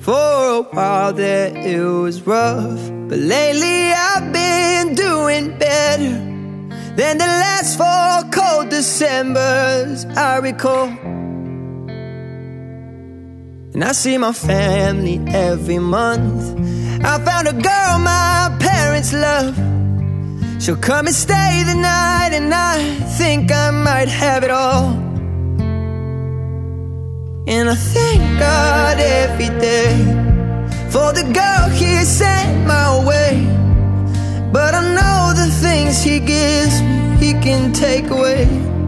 For a while there it was rough, but lately I've been doing better than the last 4 cold Decembers I recall. And I see my family every month. I found a girl my parents love. She'll come and stay the night, and I think I might have it all. And I thank God every day for the girl He sent my way. But I know the things He gives me, He can take away.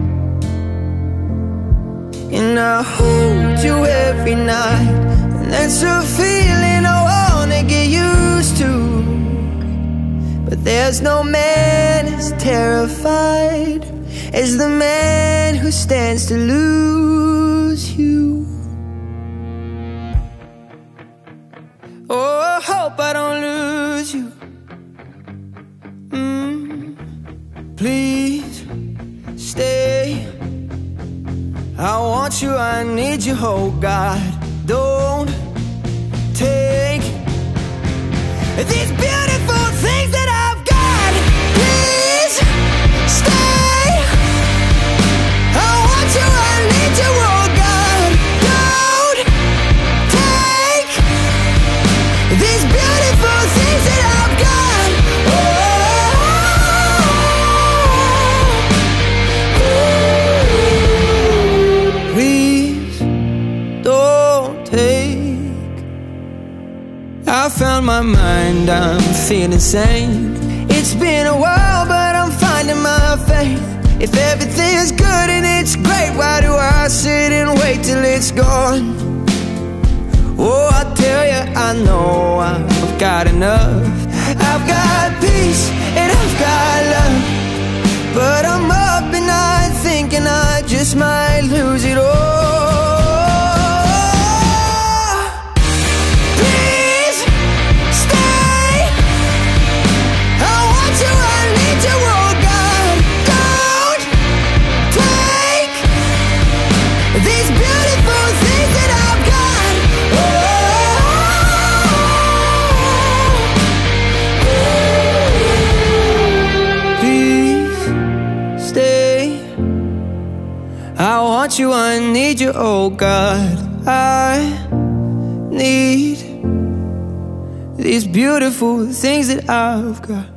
And I hold you every night, and that's a feeling I wanna get used to. But there's no man as terrified as the man who stands to lose you. Oh, I hope I don't lose you. Please stay. I want you, I need you, oh God. Don't take these beautiful things that I've got. Please stay. I want you, I need you, oh God. Don't take these beautiful things that I've got. Please don't take. I found my mind, I'm feeling sane. It's been a while, but I'm finding my faith. If everything's good and it's great, why do I sit and wait till it's gone? Oh, I tell you, I know I've got enough. I've got peace and I've got love, but I'm up at night thinking I just might lose it all. Please stay. I want you, I need you, oh God. Don't take these beautiful things that I've got. Please stay. I want you, I need you, oh God. I need these beautiful things that I've got.